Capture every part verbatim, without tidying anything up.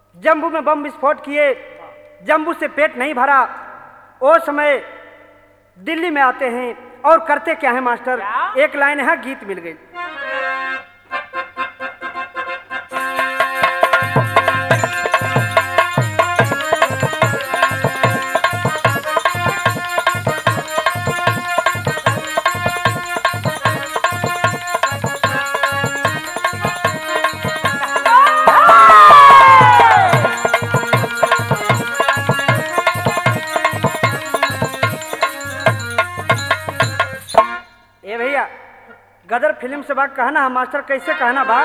जम्बू में बम विस्फोट किए, जम्बू से पेट नहीं भरा। वो समय दिल्ली में आते हैं और करते क्या है मास्टर, एक लाइन है, गीत मिल गई। गदर फिल्म से बात कहना है मास्टर, कैसे कहना बा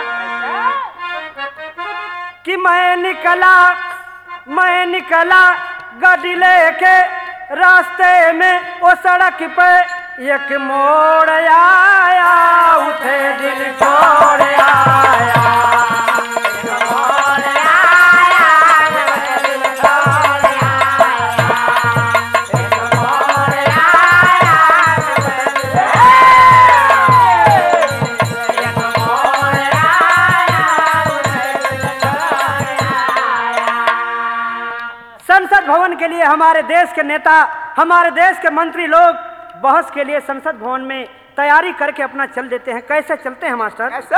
कि मैं निकला मैं निकला गाड़ी लेके रास्ते में, वो सड़क पे एक मोड़ आया, उठे दिल छोड़ आया। संसद भवन के लिए हमारे देश के नेता, हमारे देश के मंत्री लोग बहस के लिए संसद भवन में तैयारी करके अपना चल देते हैं। कैसे चलते हैं मास्टर? कैसे?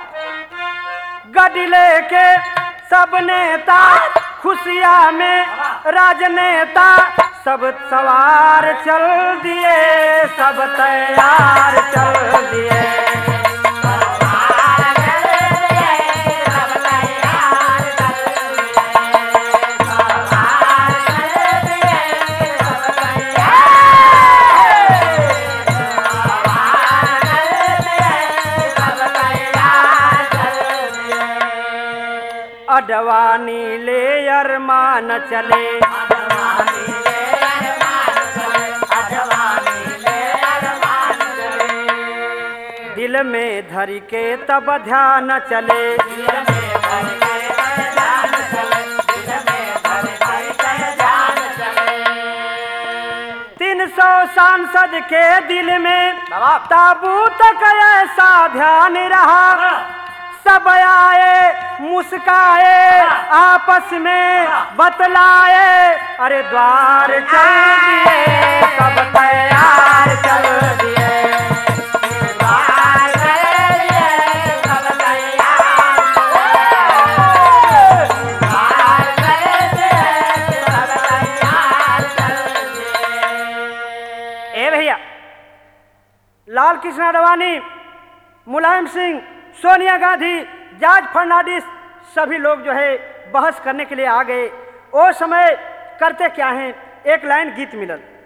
गाड़ी लेके सब नेता खुशियां में, राजनेता सब सवार चल दिए, सब तैयार चल दिए। अडवाणी ले अरमान चले, अडवाणी ले अरमान चले, अडवाणी ले अरमान चले। दिल में धर के तब ध्यान चले, दिल में धर के तब ध्यान चले, दिल में धर के तब ध्यान चले। तीन सौ सांसद के दिल में ताबूत का ऐसा ध्यान रहा, सब आए मुस्काए आपस में बतलाए, अरे द्वार चल दिए, सब तैयार चल दिए, द्वार चल दिए, सब तैयार, द्वार चल दिए, सब तैयार चल दिए। ए भैया, लाल कृष्ण आडवाणी, मुलायम सिंह, सोनिया गांधी, जॉर्ज फर्नांडिस, सभी लोग जो है बहस करने के लिए आ गए। वो समय करते क्या हैं, एक लाइन गीत मिलल।